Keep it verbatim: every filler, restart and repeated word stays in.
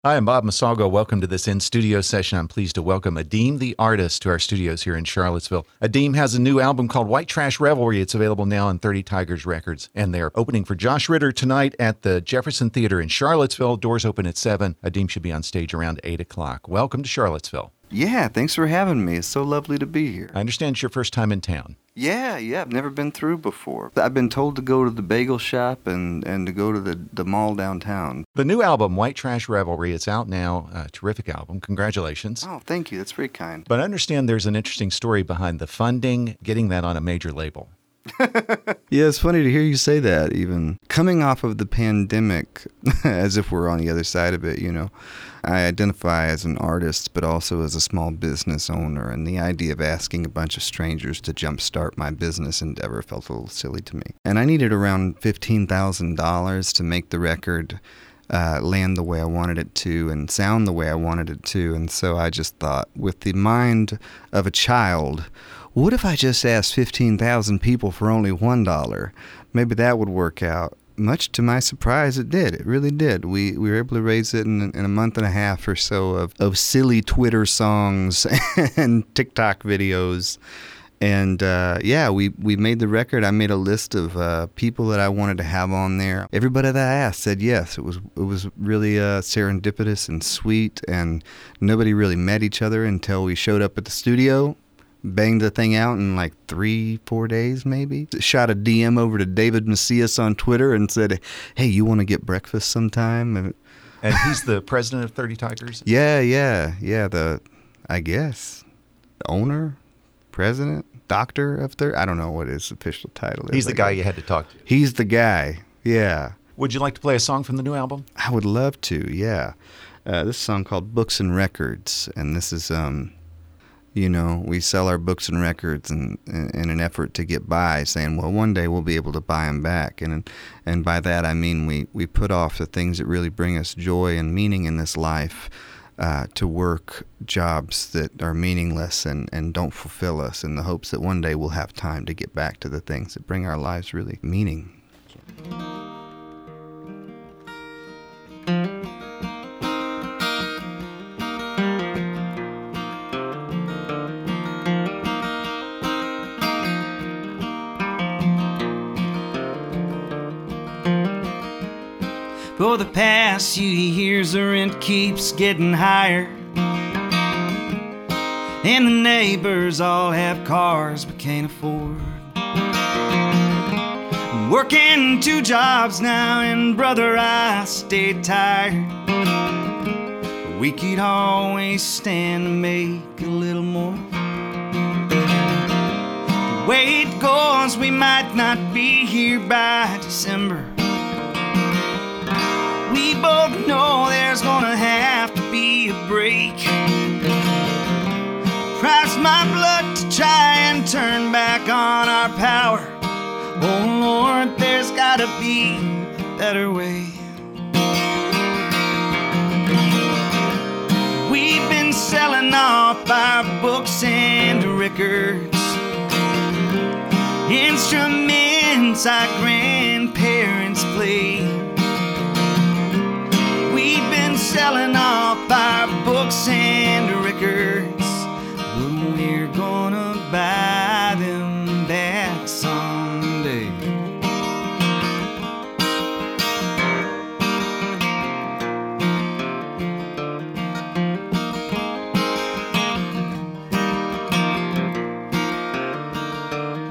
Hi, I'm Bob Masalgo. Welcome to this in-studio session. I'm pleased to welcome Adeem the Artist to our studios here in Charlottesville. Adeem has a new album called White Trash Revelry. It's available now on thirty Tigers Records, and they're opening for Josh Ritter tonight at the Jefferson Theater in Charlottesville. Doors open at seven. Adeem should be on stage around eight o'clock. Welcome to Charlottesville. Yeah, thanks for having me. It's so lovely to be here. I understand it's your first time in town. Yeah, yeah, I've never been through before. I've been told to go to the bagel shop and, and to go to the, the mall downtown. The new album, White Trash Revelry, it's out now. A terrific album. Congratulations. Oh, thank you. That's very kind. But I understand there's an interesting story behind the funding, getting that on a major label. Yeah, it's funny to hear you say that, even. Coming off of the pandemic, as if we're on the other side of it, you know, I identify as an artist, but also as a small business owner, and the idea of asking a bunch of strangers to jumpstart my business endeavor felt a little silly to me. And I needed around fifteen thousand dollars to make the record uh, land the way I wanted it to and sound the way I wanted it to, and so I just thought, with the mind of a child, what if I just asked fifteen thousand people for only one dollar? Maybe that would work out. Much to my surprise, it did. It really did. We we were able to raise it in, in a month and a half or so of, of silly Twitter songs and TikTok videos. And uh, yeah, we, we made the record. I made a list of uh, people that I wanted to have on there. Everybody that I asked said yes. It was it was really uh, serendipitous and sweet, and nobody really met each other until we showed up at the studio. Banged the thing out in like three, four days maybe. Shot a D M over to David Macias on Twitter and said, hey, you want to get breakfast sometime? And, and he's the president of thirty Tigers? Yeah, yeah, yeah. The, I guess, the owner, president, doctor of thirty. I don't know what his official title is. He's the guy you had to talk to. He's the guy, yeah. Would you like to play a song from the new album? I would love to, yeah. Uh, this song called Books and Records, and this is... um. You know, we sell our books and records in, in, in an effort to get by, saying, well, one day we'll be able to buy them back. And and by that I mean we, we put off the things that really bring us joy and meaning in this life uh, to work jobs that are meaningless and, and don't fulfill us, in the hopes that one day we'll have time to get back to the things that bring our lives really meaning. For the past few years, the rent keeps getting higher, and the neighbors all have cars but can't afford. I'm working two jobs now, and brother, I stay tired. But we could always stand to make a little more. The way it goes, we might not be here by December. We both know there's gonna have to be a break. Price my blood to try and turn back on our power. Oh Lord, there's gotta be a better way. We've been selling off our books and records, instruments our grandparents played. We've been selling